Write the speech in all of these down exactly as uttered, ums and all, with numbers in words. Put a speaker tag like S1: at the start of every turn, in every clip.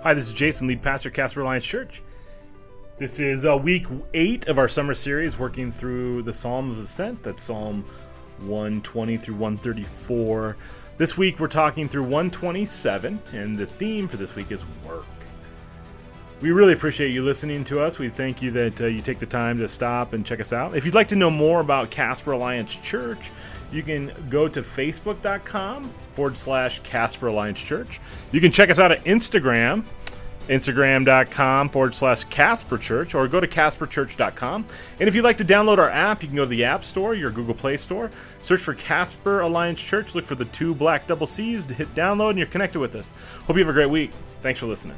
S1: Hi, this is Jason, lead pastor, Casper Alliance Church. This is uh, week eight of our summer series, working through the Psalm of Ascent. That's Psalm one twenty through one thirty-four. This week we're talking through one twenty-seven, and the theme for this week is work. We really appreciate you listening to us. We thank you that uh, you take the time to stop and check us out. If you'd like to know more about Casper Alliance Church, you can go to facebook.com forward slash Casper Alliance Church. You can check us out at Instagram, instagram.com forward slash Casper Church, or go to casper church dot com. And if you'd like to download our app, you can go to the App Store, your Google Play Store, search for Casper Alliance Church, look for the two black double C's, hit download, and you're connected with us. Hope you have a great week. Thanks for listening.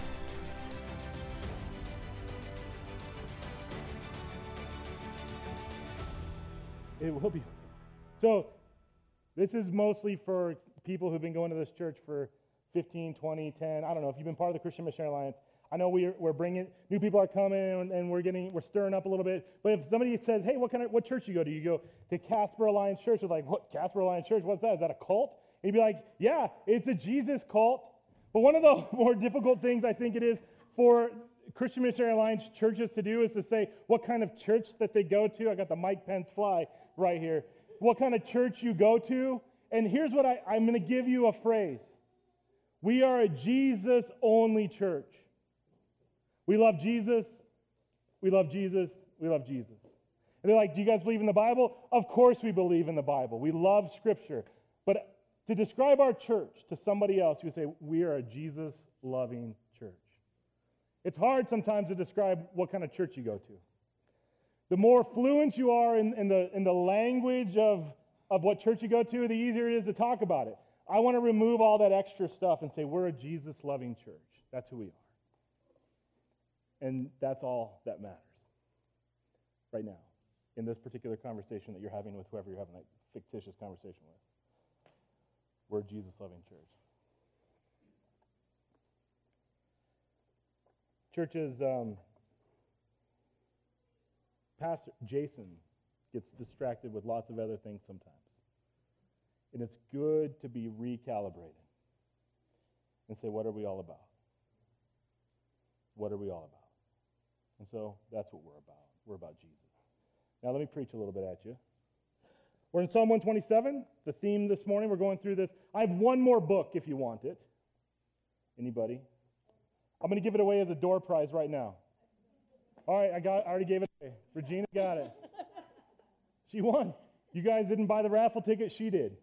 S2: It will be. So, this is mostly for people who've been going to this church for fifteen, twenty, ten, I don't know, if you've been part of the Christian Missionary Alliance. I know we're, we're bringing, new people are coming and, and we're getting, we're stirring up a little bit. But if somebody says, hey, what kind of, what church you go to? You go to Casper Alliance Church. It's like, what, Casper Alliance Church? What's that? Is that a cult? And you'd be like, yeah, it's a Jesus cult. But one of the more difficult things I think it is for Christian Missionary Alliance churches to do is to say what kind of church that they go to. I got the Mike Pence fly right here. What kind of church you go to. And here's what I, I'm going to give you a phrase. We are a Jesus-only church. We love Jesus. We love Jesus. We love Jesus. And they're like, do you guys believe in the Bible? Of course we believe in the Bible. We love Scripture. But to describe our church to somebody else, you would say, we are a Jesus-loving church. It's hard sometimes to describe what kind of church you go to. The more fluent you are in, in, the, in the language of, of what church you go to, the easier it is to talk about it. I want to remove all that extra stuff and say we're a Jesus-loving church. That's who we are. And that's all that matters right now in this particular conversation that you're having with whoever you're having that fictitious conversation with. We're a Jesus-loving church. Churches, um, Pastor Jason gets distracted with lots of other things sometimes. And it's good to be recalibrated and say, what are we all about? What are we all about? And so that's what we're about. We're about Jesus. Now let me preach a little bit at you. We're in Psalm one twenty-seven. The theme this morning, we're going through this. I have one more book if you want it. Anybody? I'm going to give it away as a door prize right now. All right, I got. I already gave it away. Regina got it. She won. You guys didn't buy the raffle ticket. She did.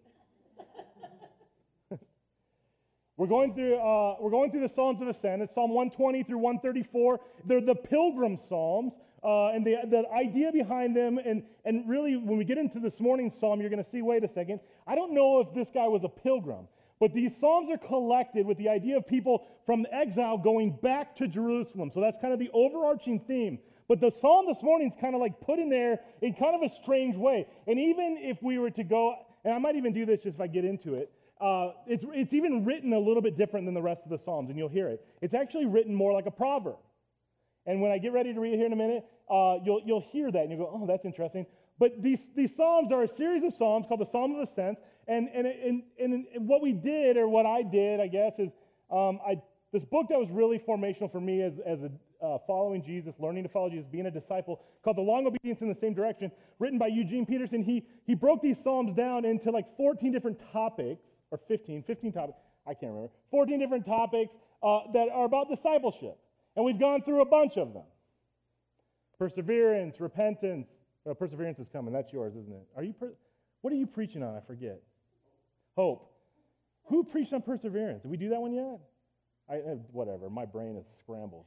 S2: We're going through. Uh, we're going through the Psalms of Ascent. It's Psalm one twenty through one thirty-four. They're the Pilgrim Psalms, uh, and the the idea behind them, and and really, when we get into this morning's psalm, you're going to see. Wait a second. I don't know if this guy was a pilgrim. But these psalms are collected with the idea of people from exile going back to Jerusalem. So that's kind of the overarching theme. But the psalm this morning is kind of like put in there in kind of a strange way. And even if we were to go, and I might even do this just if I get into it, uh, it's, it's even written a little bit different than the rest of the psalms, and you'll hear it. It's actually written more like a proverb. And when I get ready to read it here in a minute, uh, you'll, you'll hear that, and you'll go, oh, that's interesting. But these, these psalms are a series of psalms called the Psalm of Ascent. And and, and and and what we did, or what I did, I guess, is um, I this book that was really formational for me as, as a uh, following Jesus, learning to follow Jesus, being a disciple, called The Long Obedience in the Same Direction, written by Eugene Peterson. He he broke these psalms down into like fourteen different topics, or fifteen, fifteen topics, I can't remember, fourteen different topics uh, that are about discipleship. And we've gone through a bunch of them. Perseverance, repentance. Well, perseverance is coming. That's yours, isn't it? Are you? Per- what are you preaching on? I forget. Hope. Who preached on perseverance? Did we do that one yet? I, whatever. My brain is scrambled.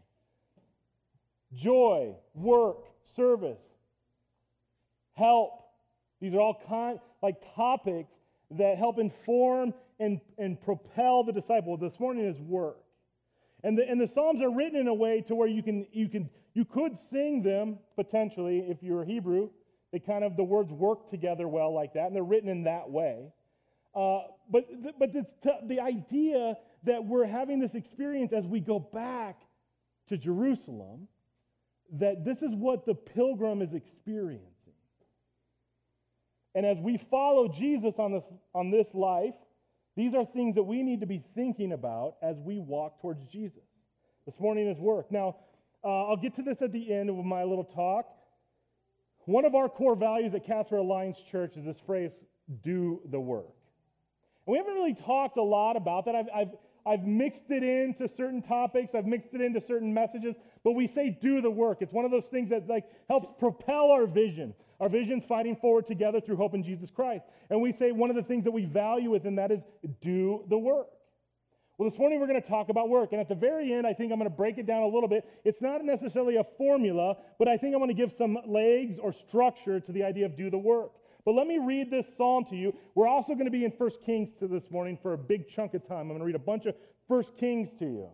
S2: Joy, work, service, help. These are all kind like topics that help inform and, and propel the disciple. This morning is work. And the and the Psalms are written in a way to where you can you can you could sing them potentially if you're Hebrew. They kind of the words work together well like that, and they're written in that way. Uh, but th- but the, the idea that we're having this experience as we go back to Jerusalem, that this is what the pilgrim is experiencing. And as we follow Jesus on this on this life, these are things that we need to be thinking about as we walk towards Jesus. This morning is work. Now, uh, I'll get to this at the end of my little talk. One of our core values at Casper Alliance Church is this phrase, do the work. And we haven't really talked a lot about that. I've, I've, I've mixed it into certain topics. I've mixed it into certain messages. But we say do the work. It's one of those things that like helps propel our vision. Our vision's fighting forward together through hope in Jesus Christ. And we say one of the things that we value within that is do the work. Well, this morning we're going to talk about work. And at the very end, I think I'm going to break it down a little bit. It's not necessarily a formula, but I think I'm going to give some legs or structure to the idea of do the work. But let me read this psalm to you. We're also going to be in First Kings to this morning for a big chunk of time. I'm going to read a bunch of First Kings to you.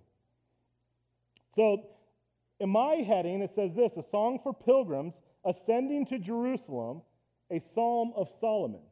S2: So in my heading, it says this, a song for pilgrims ascending to Jerusalem, a psalm of Solomon.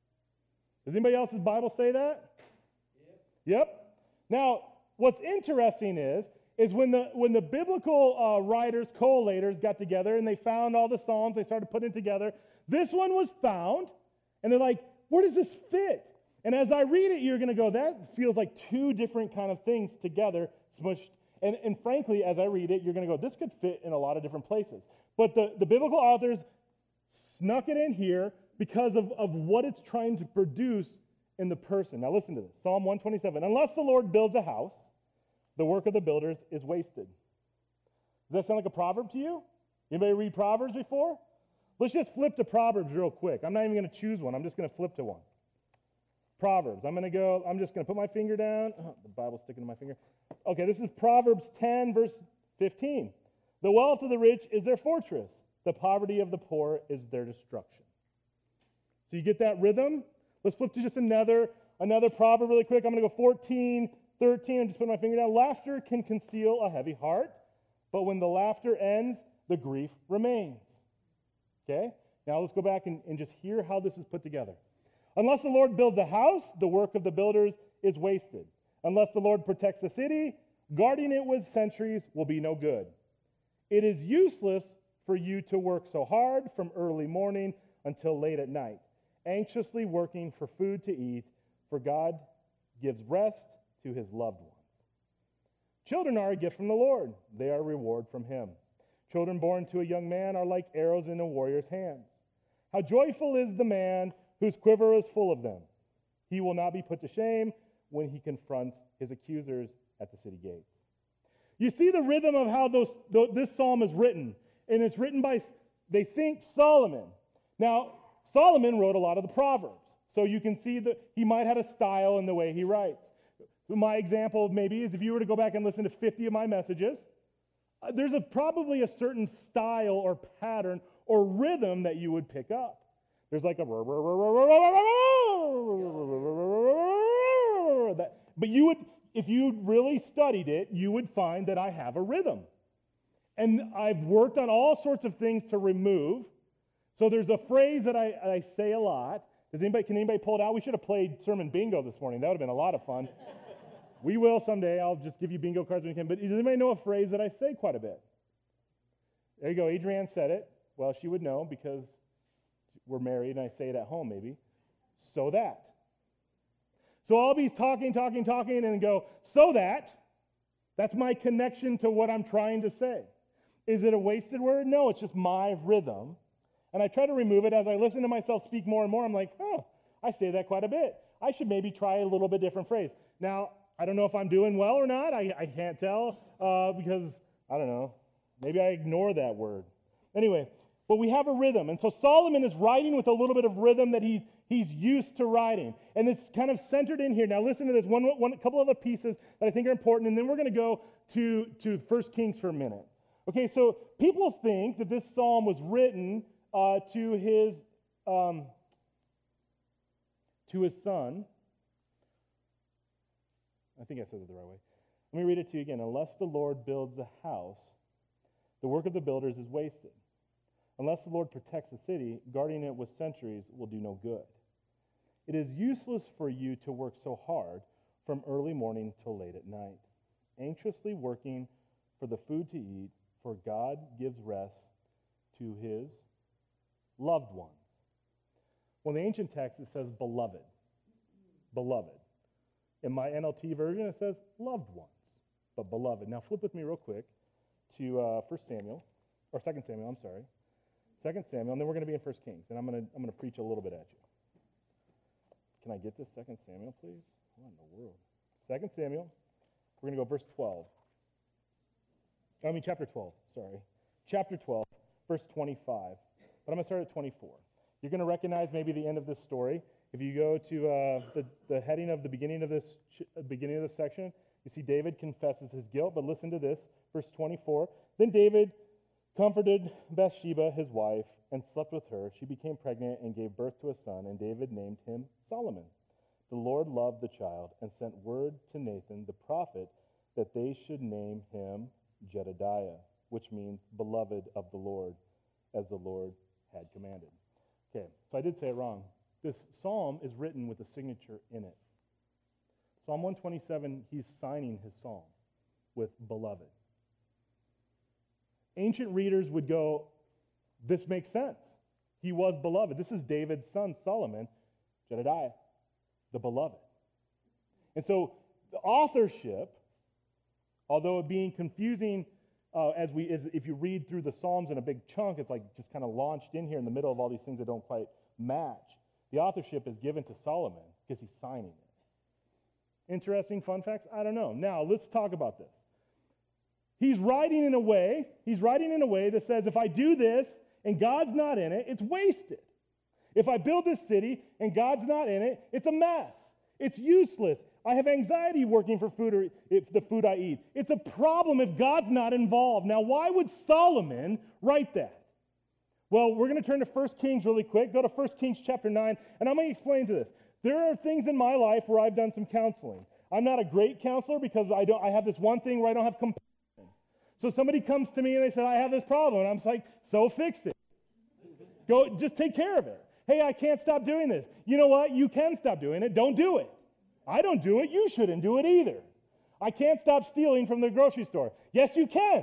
S2: Does anybody else's Bible say that? Yep. Yep. Now, what's interesting is, is when the when the biblical uh, writers, collators, got together and they found all the psalms, they started putting it together. This one was found, and they're like, where does this fit? And as I read it, you're going to go, that feels like two different kind of things together, smushed. And, and frankly, as I read it, you're going to go, this could fit in a lot of different places. But the, the biblical authors snuck it in here because of, of what it's trying to produce in the person. Now listen to this, Psalm one twenty-seven. Unless the Lord builds a house, the work of the builders is wasted. Does that sound like a proverb to you? Anybody read Proverbs before? Let's just flip to Proverbs real quick. I'm not even going to choose one. I'm just going to flip to one. Proverbs. I'm going to go, I'm just going to put my finger down. Oh, the Bible's sticking to my finger. Okay, this is Proverbs ten, verse fifteen. The wealth of the rich is their fortress. The poverty of the poor is their destruction. So you get that rhythm? Let's flip to just another, another proverb really quick. I'm going to go fourteen, thirteen. I'm just putting my finger down. Laughter can conceal a heavy heart, but when the laughter ends, the grief remains. Okay? Now let's go back and, and just hear how this is put together. Unless the Lord builds a house, the work of the builders is wasted. Unless the Lord protects the city, guarding it with sentries will be no good. It is useless for you to work so hard from early morning until late at night, anxiously working for food to eat, for God gives rest to his loved ones. Children are a gift from the Lord. They are a reward from him. Children born to a young man are like arrows in a warrior's hands. How joyful is the man whose quiver is full of them. He will not be put to shame when he confronts his accusers at the city gates. You see the rhythm of how those, this psalm is written. And it's written by, they think, Solomon. Now, Solomon wrote a lot of the Proverbs. So you can see that he might have a style in the way he writes. My example maybe is if you were to go back and listen to fifty of my messages, uh, there's a, probably a certain style or pattern or rhythm that you would pick up. There's like a that, but you would, if you really studied it, you would find that I have a rhythm. And I've worked on all sorts of things to remove. So there's a phrase that I, I say a lot. Does anybody, can anybody pull it out? We should have played sermon bingo this morning. That would have been a lot of fun. We will someday. I'll just give you bingo cards when you can. But does anybody know a phrase that I say quite a bit? There you go. Adrienne said it. Well, she would know because we're married and I say it at home maybe. So that. So I'll be talking, talking, talking and go, so that. That's my connection to what I'm trying to say. Is it a wasted word? No, it's just my rhythm. And I try to remove it as I listen to myself speak more and more. I'm like, oh, I say that quite a bit. I should maybe try a little bit different phrase. Now, I don't know if I'm doing well or not. I, I can't tell uh, because, I don't know, maybe I ignore that word. Anyway, but we have a rhythm. And so Solomon is writing with a little bit of rhythm that he, he's used to writing. And it's kind of centered in here. Now listen to this, one, one, a couple other pieces that I think are important, and then we're going to go to, to First Kings for a minute. Okay, so people think that this psalm was written uh, to his um, to his son. I think I said it the right way. Let me read it to you again. Unless the Lord builds a house, the work of the builders is wasted. Unless the Lord protects the city, guarding it with sentries will do no good. It is useless for you to work so hard from early morning till late at night, anxiously working for the food to eat, for God gives rest to his loved ones. Well, in the ancient text, it says beloved. Beloved. In my N L T version, it says loved ones. but beloved. Now flip with me real quick to uh, First Samuel, or Second Samuel, I'm sorry. Second Samuel, and then we're going to be in First Kings, and I'm going to I'm going to preach a little bit at you. Can I get this Second Samuel, please? What in the world? Second Samuel, we're going to go verse twelve. I mean, chapter twelve, sorry. Chapter twelve, verse twenty-five. But I'm going to start at twenty-four. You're going to recognize maybe the end of this story. If you go to uh, the, the heading of the beginning of this ch- beginning of this section, you see David confesses his guilt. But listen to this, verse twenty-four. Then David comforted Bathsheba, his wife, and slept with her. She became pregnant and gave birth to a son, and David named him Solomon. The Lord loved the child and sent word to Nathan, the prophet, that they should name him Jedediah, which means beloved of the Lord, as the Lord had commanded. Okay, so I did say it wrong. This psalm is written with a signature in it. Psalm one twenty-seven, he's signing his psalm with beloved. Ancient readers would go, this makes sense. He was beloved. This is David's son, Solomon, Jedediah, the beloved. And so the authorship, although it being confusing uh, as we, as if you read through the Psalms in a big chunk, it's like just kind of launched in here in the middle of all these things that don't quite match. The authorship is given to Solomon because he's signing it. Interesting fun facts? I don't know. Now, let's talk about this. He's writing in a way, he's writing in a way that says, if I do this and God's not in it, it's wasted. If I build this city and God's not in it, it's a mess. It's useless. I have anxiety working for food or if the food I eat. It's a problem if God's not involved. Now, why would Solomon write that? Well, we're going to turn to First Kings really quick. Go to First Kings chapter nine, and I'm going to explain to this. There are things in my life where I've done some counseling. I'm not a great counselor because I don't. I have this one thing where I don't have compassion. So somebody comes to me and they said, I have this problem. And I'm just like, so fix it. Go, just take care of it. Hey, I can't stop doing this. You know what? You can stop doing it. Don't do it. I don't do it. You shouldn't do it either. I can't stop stealing from the grocery store. Yes, you can.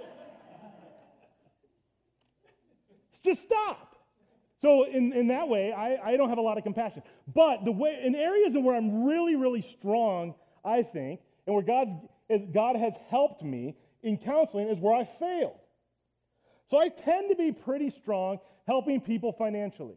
S2: Just stop. So in, in that way, I, I don't have a lot of compassion. But the way in areas where I'm really, really strong, I think, and where God's, is, God has helped me in counseling is where I failed. So I tend to be pretty strong helping people financially.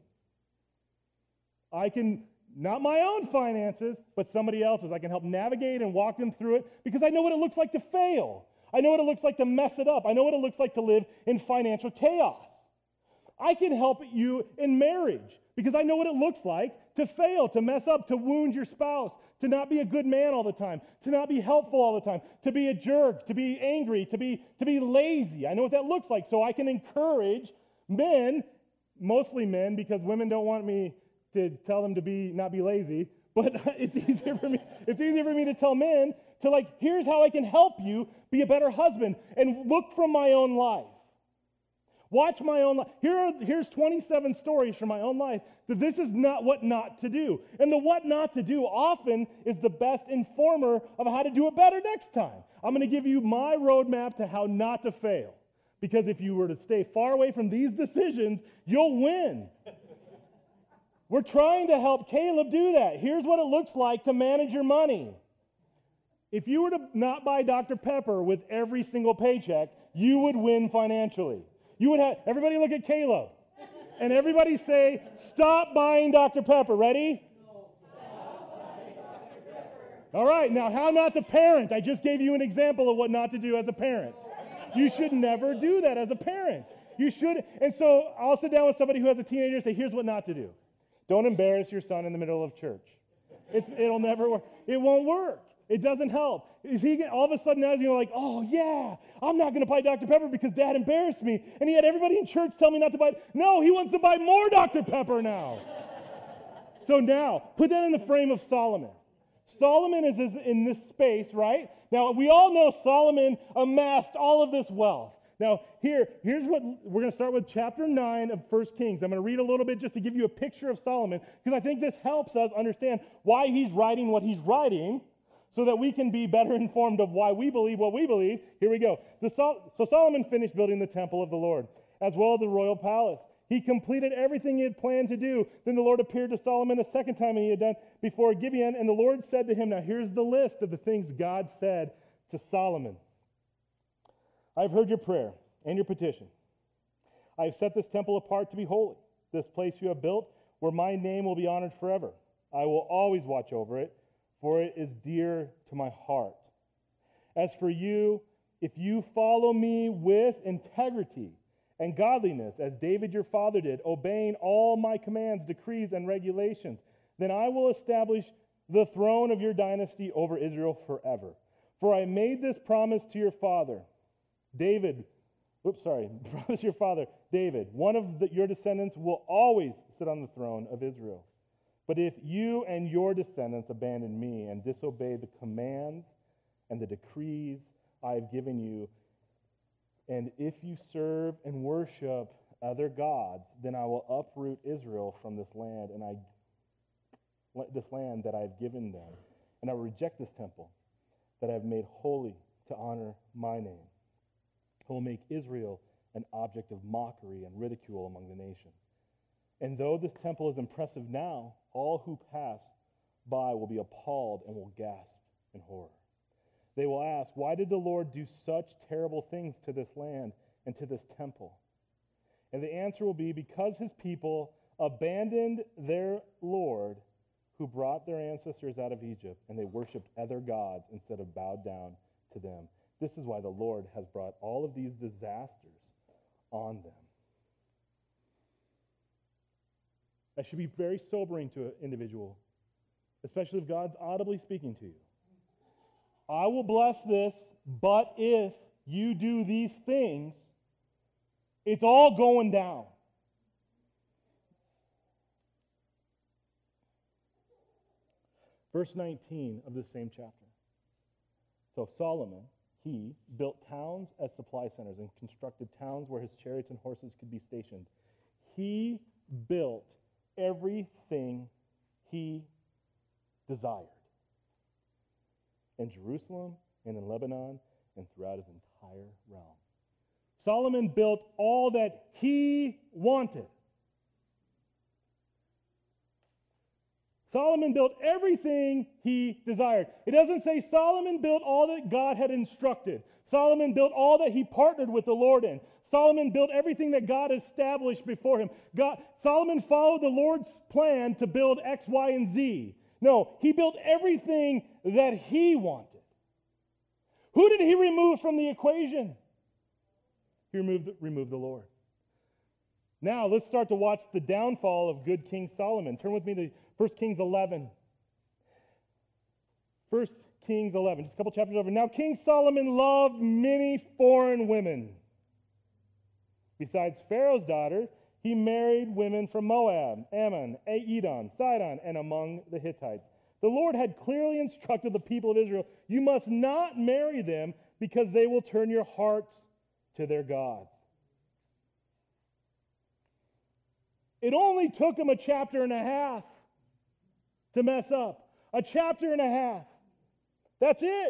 S2: I can, not my own finances, but somebody else's. I can help navigate and walk them through it because I know what it looks like to fail. I know what it looks like to mess it up. I know what it looks like to live in financial chaos. I can help you in marriage because I know what it looks like to fail, to mess up, to wound your spouse, to not be a good man all the time, to not be helpful all the time, to be a jerk, to be angry, to be, to be lazy. I know what that looks like, so I can encourage men, mostly men, because women don't want me to tell them to be not be lazy, but it's easier for me, it's easier for me to tell men to like, here's how I can help you be a better husband, and look from my own life. Watch my own life. Here are, here's twenty-seven stories from my own life that this is not what not to do. And the what not to do often is the best informer of how to do it better next time. I'm going to give you my roadmap to how not to fail. Because if you were to stay far away from these decisions, you'll win. We're trying to help Caleb do that. Here's what it looks like to manage your money. If you were to not buy Doctor Pepper with every single paycheck, you would win financially. You would have, everybody look at Caleb. And everybody say, stop buying Doctor Pepper. Ready? No, stop buying Doctor Pepper. All right, now how not to parent. I just gave you an example of what not to do as a parent. You should never do that as a parent. You should, and so I'll sit down with somebody who has a teenager and say, here's what not to do. Don't embarrass your son in the middle of church. It's, it'll never work. It won't work. It doesn't help. Is he all of a sudden now he's like, oh yeah, I'm not going to buy Doctor Pepper because Dad embarrassed me, and he had everybody in church tell me not to buy it. No, he wants to buy more Doctor Pepper now. So now, put that in the frame of Solomon. Solomon is, is in this space, right? Now, we all know Solomon amassed all of this wealth. Now, here, here's what we're going to start with chapter nine of First Kings. I'm going to read a little bit just to give you a picture of Solomon, because I think this helps us understand why he's writing what he's writing, so that we can be better informed of why we believe what we believe. Here we go. The Sol- so Solomon finished building the temple of the Lord, as well as the royal palace. He completed everything he had planned to do. Then the Lord appeared to Solomon a second time than he had done before Gibeon, and the Lord said to him, now here's the list of the things God said to Solomon, I have heard your prayer and your petition. I have set this temple apart to be holy, this place you have built where my name will be honored forever. I will always watch over it, for it is dear to my heart. As for you, if you follow me with integrity and godliness, as David your father did, obeying all my commands, decrees, and regulations, then I will establish the throne of your dynasty over Israel forever. For I made this promise to your father, David, oops, sorry, promise your father, David, one of the, your descendants will always sit on the throne of Israel. But if you and your descendants abandon me and disobey the commands and the decrees I have given you, and if you serve and worship other gods, then I will uproot Israel from this land, and I this land that I have given them, and I will reject this temple that I have made holy to honor my name. I will make Israel an object of mockery and ridicule among the nations. And though this temple is impressive now, all who pass by will be appalled and will gasp in horror. They will ask, why did the Lord do such terrible things to this land and to this temple? And the answer will be, because his people abandoned their Lord who brought their ancestors out of Egypt, and they worshipped other gods instead of bowed down to them. This is why the Lord has brought all of these disasters on them. That should be very sobering to an individual, especially if God's audibly speaking to you. I will bless this, but if you do these things, it's all going down. Verse nineteen of the same chapter. So Solomon, he built towns as supply centers and constructed towns where his chariots and horses could be stationed. He built everything he desired in Jerusalem and in Lebanon and throughout his entire realm. Solomon built all that he wanted. Solomon built everything he desired. It doesn't say Solomon built all that God had instructed. Solomon built all that he partnered with the Lord in. Solomon built everything that God established before him. God, Solomon followed the Lord's plan to build X, Y, and Z. No, he built everything that he wanted. Who did he remove from the equation? He removed, removed the Lord. Now, let's start to watch the downfall of good King Solomon. Turn with me to First Kings eleven. First Kings eleven, just a couple chapters over. Now, King Solomon loved many foreign women. Besides Pharaoh's daughters, he married women from Moab, Ammon, Edom, Sidon, and among the Hittites. The Lord had clearly instructed the people of Israel, you must not marry them because they will turn your hearts to their gods. It only took him a chapter and a half to mess up. A chapter and a half. That's it.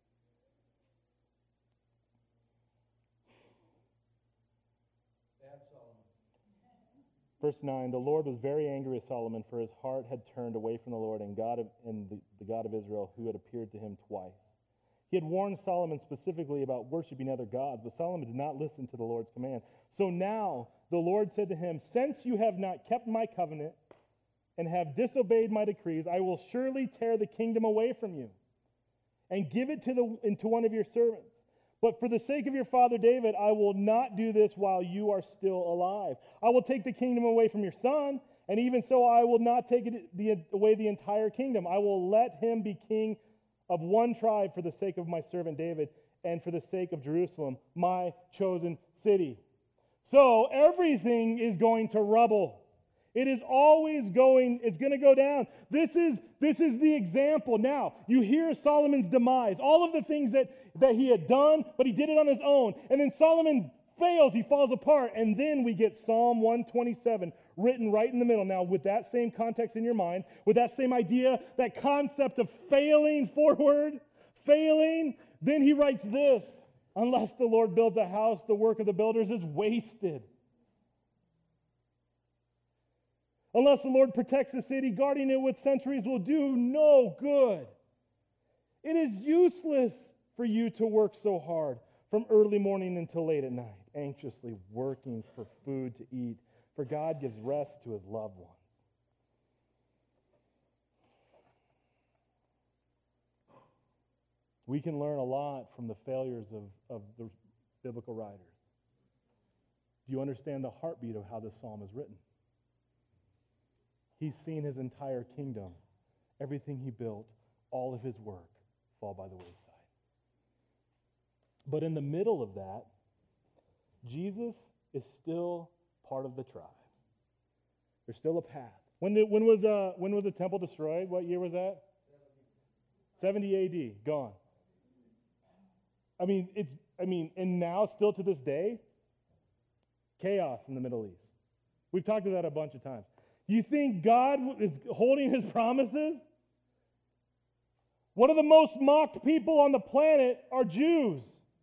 S2: Verse nine, the Lord was very angry with Solomon, for his heart had turned away from the Lord and God of, and the, the God of Israel, who had appeared to him twice. He had warned Solomon specifically about worshiping other gods, but Solomon did not listen to the Lord's command. So now the Lord said to him, since you have not kept my covenant and have disobeyed my decrees, I will surely tear the kingdom away from you and give it to, the, into one of your servants. But for the sake of your father David, I will not do this while you are still alive. I will take the kingdom away from your son, and even so I will not take it the, away the entire kingdom. I will let him be king of one tribe for the sake of my servant David and for the sake of Jerusalem, my chosen city. So everything is going to rubble. It is always going, it's going to go down. This is, this is the example. Now, you hear Solomon's demise, all of the things that, that he had done, but he did it on his own. And then Solomon fails, he falls apart. And then we get Psalm one twenty-seven written right in the middle. Now, with that same context in your mind, with that same idea, that concept of failing forward, failing, then he writes this, unless the Lord builds a house, the work of the builders is wasted. Unless the Lord protects the city, guarding it with sentries will do no good. It is useless for you to work so hard from early morning until late at night, anxiously working for food to eat, for God gives rest to his loved ones. We can learn a lot from the failures of, of the biblical writers. Do you understand the heartbeat of how this psalm is written? He's seen his entire kingdom, everything he built, all of his work fall by the wayside. But in the middle of that, Jesus is still part of the tribe. There's still a path. When, did, when, was, uh, when was the temple destroyed? What year was that? seventy A D, gone. I mean, it's. I mean, and now, still to this day, chaos in the Middle East. We've talked about that a bunch of times. You think God is holding his promises? One of the most mocked people on the planet are Jews.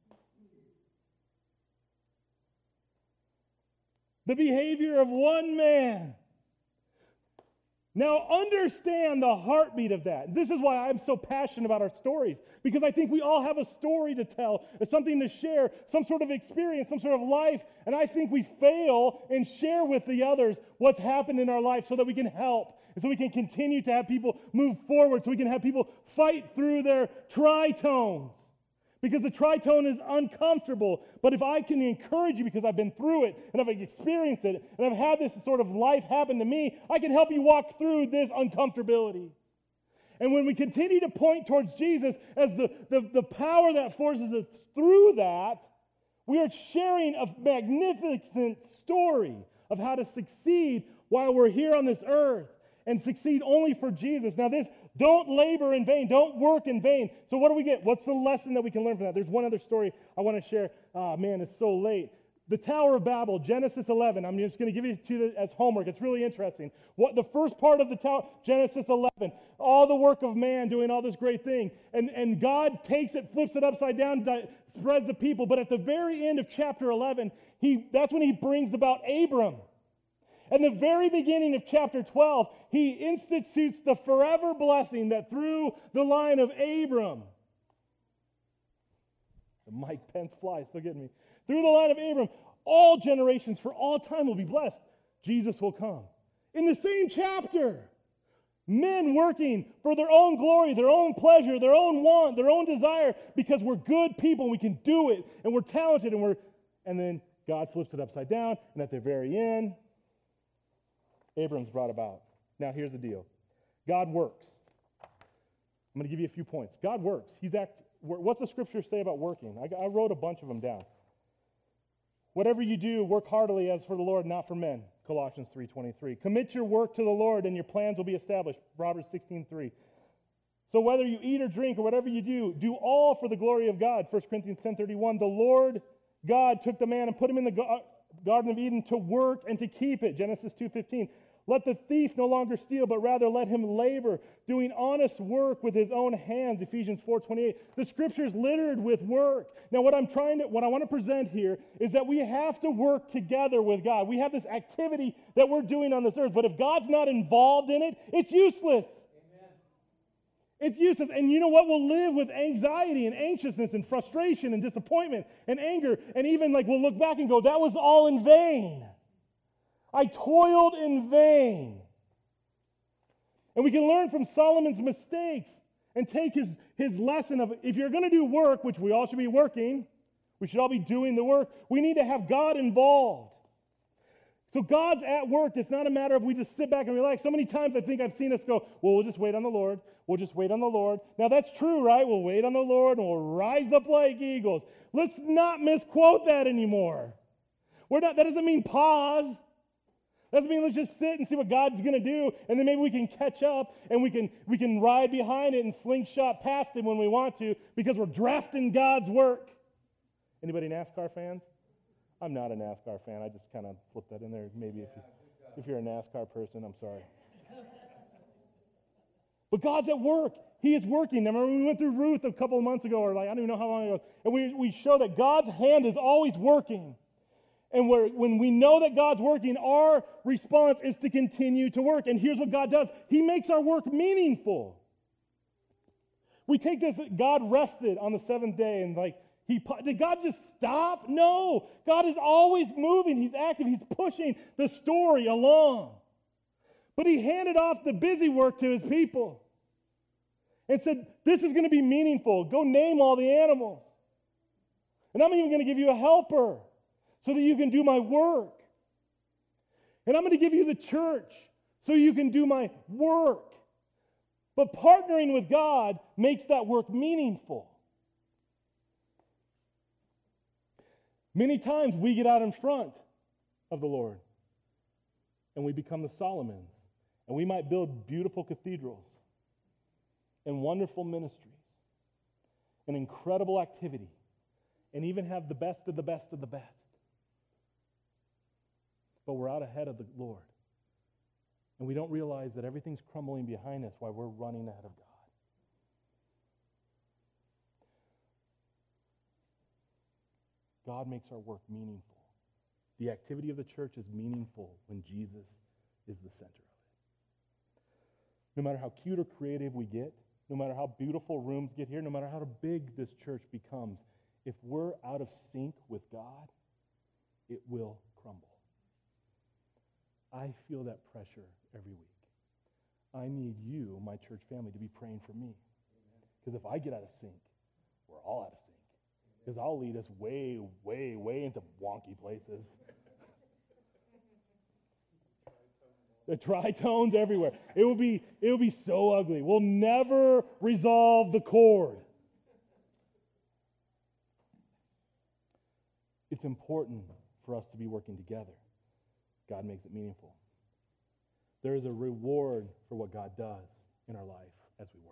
S2: The behavior of one man. Now understand the heartbeat of that. This is why I'm so passionate about our stories, because I think we all have a story to tell, something to share, some sort of experience, some sort of life, and I think we fail and share with the others what's happened in our life so that we can help, and so we can continue to have people move forward, so we can have people fight through their tritones. Because the tritone is uncomfortable. But if I can encourage you because I've been through it and I've experienced it and I've had this sort of life happen to me, I can help you walk through this uncomfortability. And when we continue to point towards Jesus as the, the, the power that forces us through that, we are sharing a magnificent story of how to succeed while we're here on this earth and succeed only for Jesus. Now this, don't labor in vain. Don't work in vain. So what do we get? What's the lesson that we can learn from that? There's one other story I want to share. Oh, man, it's so late. The Tower of Babel, Genesis eleven. I'm just going to give you to the, as homework. It's really interesting. What the first part of the tower, Genesis eleven, all the work of man doing all this great thing. And, and God takes it, flips it upside down, di- spreads the people. But at the very end of chapter eleven, he that's when he brings about Abram. At the very beginning of chapter twelve, he institutes the forever blessing that through the line of Abram, the Mike Pence fly still getting me, through the line of Abram, all generations for all time will be blessed. Jesus will come. In the same chapter, men working for their own glory, their own pleasure, their own want, their own desire, because we're good people and we can do it, and we're talented, and we're, and then God flips it upside down, and at the very end, Abram's brought about. Now, here's the deal. God works. I'm going to give you a few points. God works. He's act. What's the scripture say about working? I, I wrote a bunch of them down. Whatever you do, work heartily as for the Lord, not for men. Colossians three twenty-three. Commit your work to the Lord, and your plans will be established. Proverbs sixteen three. So whether you eat or drink or whatever you do, do all for the glory of God. First Corinthians ten thirty-one. The Lord God took the man and put him in the Garden of Eden to work and to keep it. Genesis two fifteen. Let the thief no longer steal, but rather let him labor, doing honest work with his own hands. Ephesians four twenty-eight. The scripture is littered with work. Now, what I'm trying to, what I want to present here is that we have to work together with God. We have this activity that we're doing on this earth, but if God's not involved in it, it's useless. Amen. It's useless. And you know what? We'll live with anxiety and anxiousness and frustration and disappointment and anger, and even like we'll look back and go, that was all in vain. I toiled in vain. And we can learn from Solomon's mistakes and take his, his lesson of if you're going to do work, which we all should be working, we should all be doing the work, we need to have God involved. So God's at work. It's not a matter of we just sit back and relax. So many times I think I've seen us go, well, we'll just wait on the Lord. We'll just wait on the Lord. Now that's true, right? We'll wait on the Lord and we'll rise up like eagles. Let's not misquote that anymore. We're not. That doesn't mean pause. Doesn't mean let's just sit and see what God's going to do, and then maybe we can catch up and we can we can ride behind it and slingshot past it when we want to because we're drafting God's work. Anybody NASCAR fans? I'm not a NASCAR fan. I just kind of slipped that in there. Maybe if, you, if you're a NASCAR person, I'm sorry. But God's at work. He is working. Remember when we went through Ruth a couple of months ago, or like I don't even know how long ago, and we, we show that God's hand is always working. And where, when we know that God's working, our response is to continue to work. And here's what God does. He makes our work meaningful. We take this, God rested on the seventh day, and like, he did God just stop? No. God is always moving. He's active. He's pushing the story along. But he handed off the busy work to his people and said, this is going to be meaningful. Go name all the animals. And I'm even going to give you a helper so that you can do my work. And I'm going to give you the church so you can do my work. But partnering with God makes that work meaningful. Many times we get out in front of the Lord and we become the Solomons, and we might build beautiful cathedrals and wonderful ministries and incredible activity and even have the best of the best of the best. But we're out ahead of the Lord. And we don't realize that everything's crumbling behind us while we're running ahead of God. God makes our work meaningful. The activity of the church is meaningful when Jesus is the center of it. No matter how cute or creative we get, no matter how beautiful rooms get here, no matter how big this church becomes, if we're out of sync with God, it will crumble. I feel that pressure every week. I need you, my church family, to be praying for me. Because if I get out of sync, we're all out of sync. Because I'll lead us way, way, way into wonky places. The tritones everywhere. It will be, it will be so ugly. We'll never resolve the chord. It's important for us to be working together. God makes it meaningful. There is a reward for what God does in our life as we work.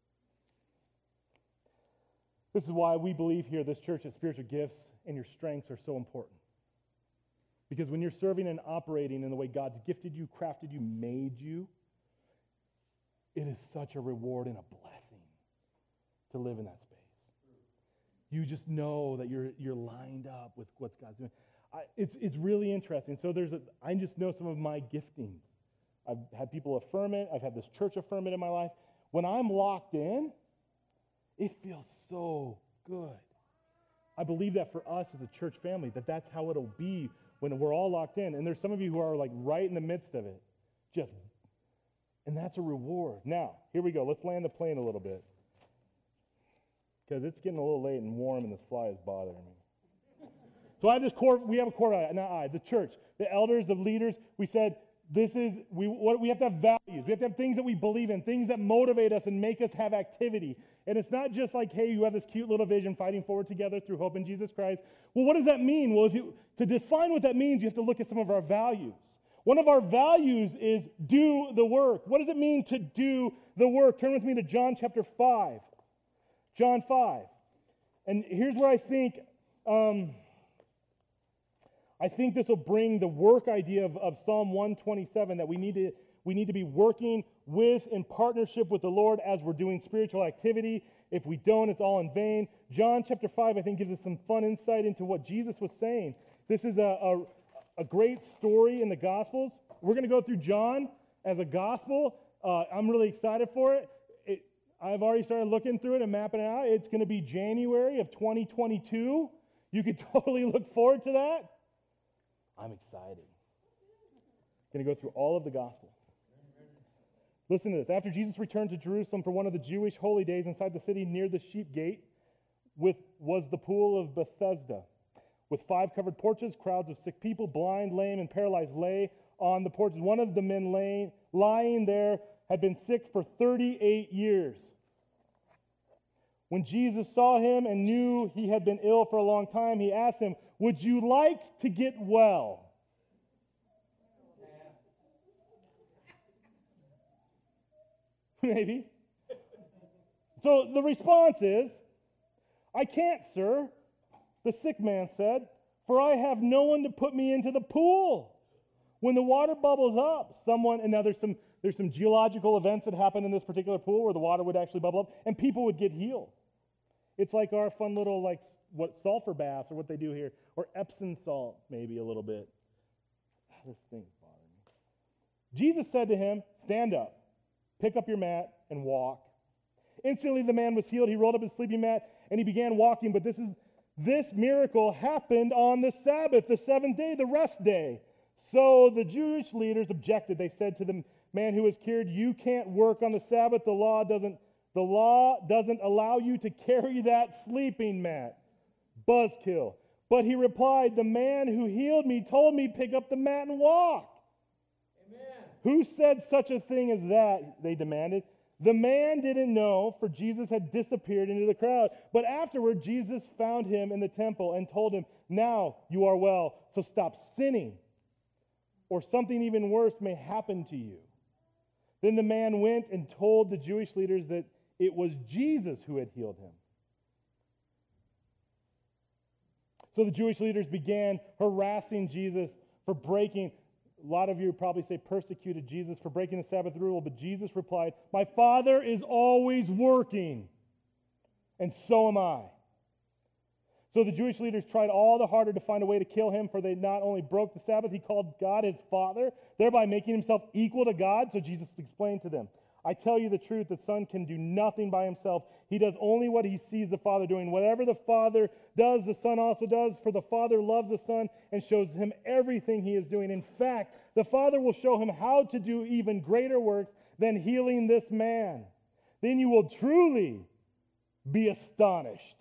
S2: This is why we believe here, this church, that spiritual gifts and your strengths are so important. Because when you're serving and operating in the way God's gifted you, crafted you, made you, it is such a reward and a blessing to live in that space. You just know that you're you're lined up with what God's doing. I, it's it's really interesting. So there's a, I just know some of my giftings. I've had people affirm it. I've had this church affirm it in my life. When I'm locked in, it feels so good. I believe that for us as a church family, that that's how it'll be when we're all locked in. And there's some of you who are like right in the midst of it. Just, and that's a reward. Now, here we go. Let's land the plane a little bit. Because it's getting a little late and warm and this fly is bothering me. So I have this core, we have a core, not I, the church, the elders, the leaders, we said, this is, we what we have to have values. We have to have things that we believe in, things that motivate us and make us have activity. And it's not just like, hey, you have this cute little vision fighting forward together through hope in Jesus Christ. Well, what does that mean? Well, if you, to define what that means, you have to look at some of our values. One of our values is do the work. What does it mean to do the work? Turn with me to John chapter five. John five. And here's where I think... Um, I think this will bring the work idea of, of Psalm one twenty-seven, that we need to we need to be working with in partnership with the Lord as we're doing spiritual activity. If we don't, it's all in vain. John chapter five, I think, gives us some fun insight into what Jesus was saying. This is a, a, a great story in the Gospels. We're going to go through John as a gospel. Uh, I'm really excited for it. it. I've already started looking through it and mapping it out. It's going to be January of twenty twenty-two. You could totally look forward to that. I'm excited. Going to go through all of the gospel. Listen to this. After Jesus returned to Jerusalem for one of the Jewish holy days, inside the city near the sheep gate with, was the pool of Bethesda. With five covered porches, crowds of sick people, blind, lame, and paralyzed lay on the porches. One of the men laying, lying there had been sick for thirty-eight years. When Jesus saw him and knew he had been ill for a long time, he asked him, "Would you like to get well?" Maybe. So the response is, "I can't, sir," the sick man said, "for I have no one to put me into the pool. When the water bubbles up, someone," and now there's some there's some geological events that happen in this particular pool where the water would actually bubble up, and people would get healed. It's like our fun little, like, what, sulfur baths, or what they do here, or Epsom salt, maybe a little bit. This thing's bothering me. Jesus said to him, "Stand up, pick up your mat, and walk." Instantly the man was healed. He rolled up his sleeping mat and he began walking. But this is this miracle happened on the Sabbath, the seventh day, the rest day. So the Jewish leaders objected. They said to the man who was cured, "You can't work on the Sabbath. The law doesn't the law doesn't allow you to carry that sleeping mat." Buzzkill. But he replied, "The man who healed me told me pick up the mat and walk." Amen. Who said such a thing as that? They demanded. The man didn't know, for Jesus had disappeared into the crowd. But afterward, Jesus found him in the temple and told him, "Now you are well, so stop sinning, or something even worse may happen to you." Then the man went and told the Jewish leaders that it was Jesus who had healed him. So the Jewish leaders began harassing Jesus for breaking, a lot of you probably say persecuted Jesus for breaking the Sabbath rule, but Jesus replied, "My Father is always working, and so am I." So the Jewish leaders tried all the harder to find a way to kill him, for they not only broke the Sabbath, he called God his Father, thereby making himself equal to God. So Jesus explained to them, "I tell you the truth, the Son can do nothing by himself. He does only what he sees the Father doing. Whatever the Father does, the Son also does, for the Father loves the Son and shows him everything he is doing. In fact, the Father will show him how to do even greater works than healing this man. Then you will truly be astonished."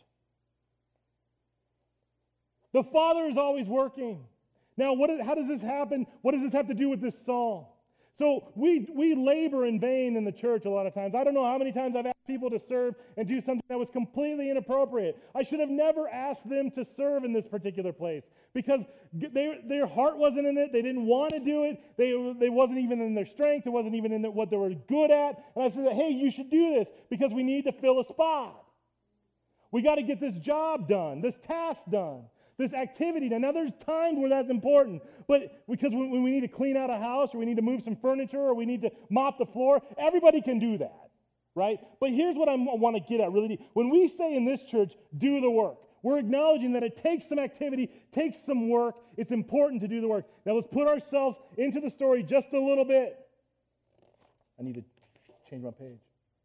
S2: The Father is always working. Now, what is, how does this happen? What does this have to do with this psalm? So we we labor in vain in the church a lot of times. I don't know how many times I've asked people to serve and do something that was completely inappropriate. I should have never asked them to serve in this particular place because they, their heart wasn't in it. They didn't want to do it. They, they wasn't even in their strength. It wasn't even in the, what they were good at. And I said, "Hey, you should do this because we need to fill a spot. We got to get this job done, this task done, this activity." Now, there's times where that's important, but because when we need to clean out a house or we need to move some furniture or we need to mop the floor, everybody can do that, right? But here's what I want to get at really. When we say in this church, do the work, we're acknowledging that it takes some activity, takes some work. It's important to do the work. Now, let's put ourselves into the story just a little bit. I need to change my page.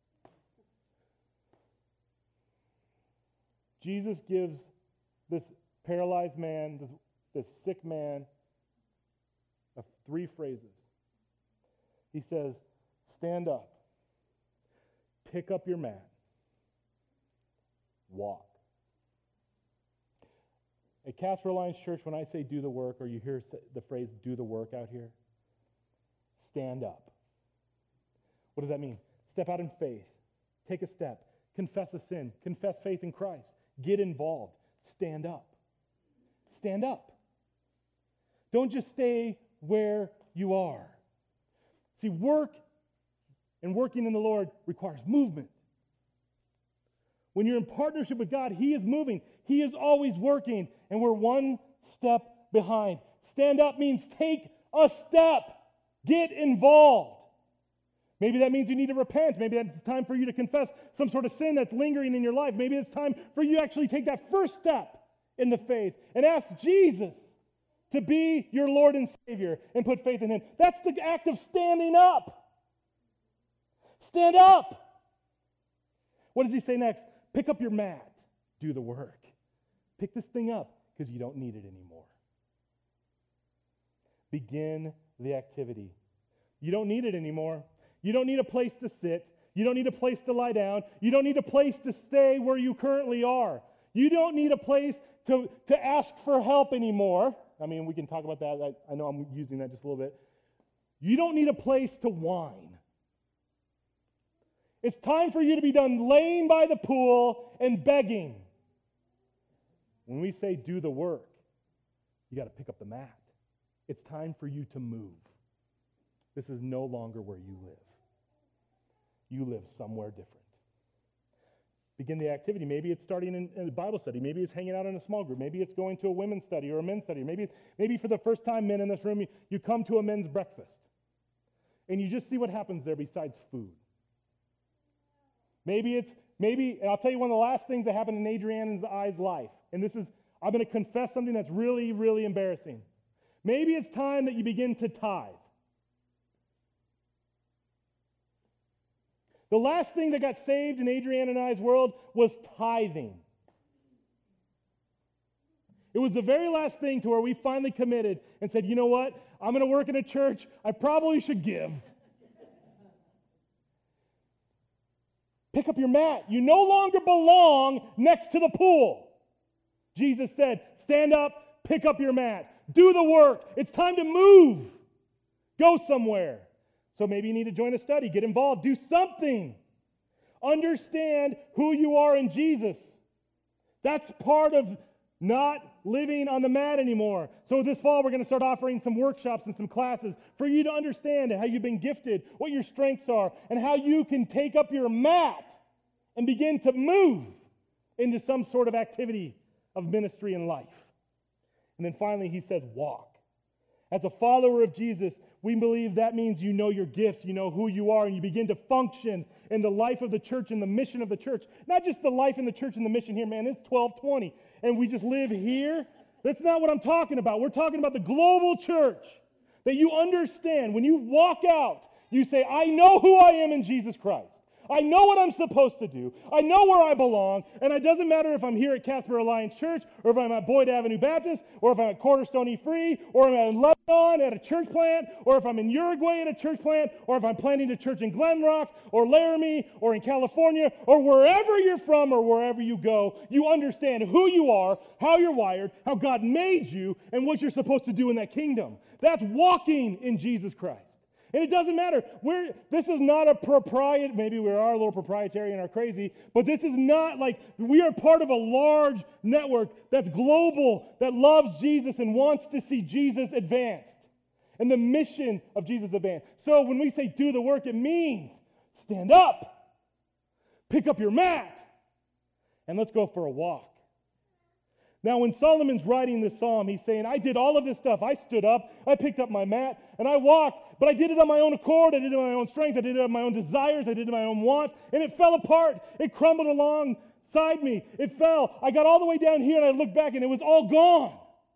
S2: Jesus gives this paralyzed man, this, this sick man, of three phrases. He says, "Stand up, pick up your mat, walk." At Casper Alliance Church, when I say do the work, or you hear the phrase do the work out here, stand up. What does that mean? Step out in faith. Take a step. Confess a sin. Confess faith in Christ. Get involved. Stand up. Stand up. Don't just stay where you are. See, work and working in the Lord requires movement. When you're in partnership with God, He is moving. He is always working, and we're one step behind. Stand up means take a step. Get involved. Maybe that means you need to repent. Maybe it's time for you to confess some sort of sin that's lingering in your life. Maybe it's time for you to actually take that first step in the faith and ask Jesus to be your Lord and Savior and put faith in Him. That's the act of standing up. Stand up. What does He say next? Pick up your mat. Do the work. Pick this thing up because you don't need it anymore. Begin the activity. You don't need it anymore. You don't need a place to sit. You don't need a place to lie down. You don't need a place to stay where you currently are. You don't need a place to, to ask for help anymore. I mean, we can talk about that. I, I know I'm using that just a little bit. You don't need a place to whine. It's time for you to be done laying by the pool and begging. When we say do the work, you got to pick up the mat. It's time for you to move. This is no longer where you live. You live somewhere different. Begin the activity. Maybe it's starting in, in a Bible study. Maybe it's hanging out in a small group. Maybe it's going to a women's study or a men's study. Maybe, maybe for the first time, men in this room, you, you come to a men's breakfast. And you just see what happens there besides food. Maybe it's, maybe, and I'll tell you one of the last things that happened in Adriana's I's life. And this is, I'm going to confess something that's really, really embarrassing. Maybe it's time that you begin to tithe. The last thing that got saved in Adrienne and I's world was tithing. It was the very last thing to where we finally committed and said, you know what? I'm going to work in a church. I probably should give. Pick up your mat. You no longer belong next to the pool. Jesus said, stand up, pick up your mat. Do the work. It's time to move. Go somewhere. So maybe you need to join a study, get involved, do something. Understand who you are in Jesus. That's part of not living on the mat anymore. So this fall, we're going to start offering some workshops and some classes for you to understand how you've been gifted, what your strengths are, and how you can take up your mat and begin to move into some sort of activity of ministry and life. And then finally, he says, walk. As a follower of Jesus, we believe that means you know your gifts, you know who you are, and you begin to function in the life of the church and the mission of the church. Not just the life in the church and the mission here, man, it's twelve twenty, and we just live here. That's not what I'm talking about. We're talking about the global church. That you understand, when you walk out, you say, I know who I am in Jesus Christ. I know what I'm supposed to do. I know where I belong, and it doesn't matter if I'm here at Casper Alliance Church, or if I'm at Boyd Avenue Baptist, or if I'm at Cornerstone E Free, or if I'm in Lebanon at a church plant, or if I'm in Uruguay at a church plant, or if I'm planting a church in Glen Rock, or Laramie, or in California, or wherever you're from, or wherever you go, you understand who you are, how you're wired, how God made you, and what you're supposed to do in that kingdom. That's walking in Jesus Christ. And it doesn't matter. We're, this is not a proprietary, maybe we are a little proprietary and are crazy, but this is not like, we are part of a large network that's global, that loves Jesus and wants to see Jesus advanced and the mission of Jesus advanced. So when we say do the work, it means stand up, pick up your mat, and let's go for a walk. Now, when Solomon's writing this psalm, he's saying, I did all of this stuff. I stood up, I picked up my mat, and I walked, but I did it on my own accord. I did it on my own strength. I did it on my own desires. I did it on my own wants, and it fell apart. It crumbled alongside me. It fell. I got all the way down here, and I looked back, and it was all gone.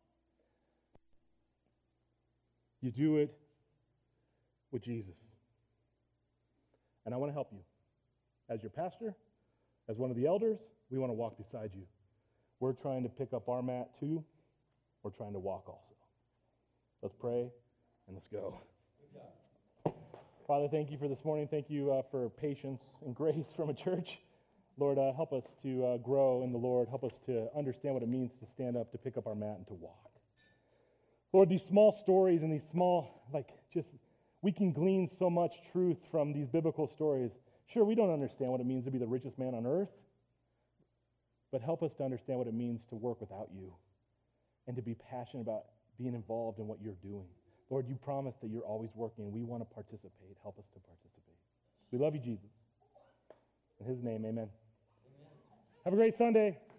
S2: You do it with Jesus. And I want to help you. As your pastor, as one of the elders, we want to walk beside you. We're trying to pick up our mat too. We're trying to walk also. Let's pray and let's go. Father, thank you for this morning. Thank you uh, for patience and grace from a church. Lord, uh, help us to uh, grow in the Lord. Help us to understand what it means to stand up, to pick up our mat, and to walk. Lord, these small stories and these small, like, just, we can glean so much truth from these biblical stories. Sure, we don't understand what it means to be the richest man on earth. But help us to understand what it means to work without you and to be passionate about being involved in what you're doing. Lord, you promise that you're always working, and we want to participate. Help us to participate. We love you, Jesus. In his name, amen. Amen. Have a great Sunday.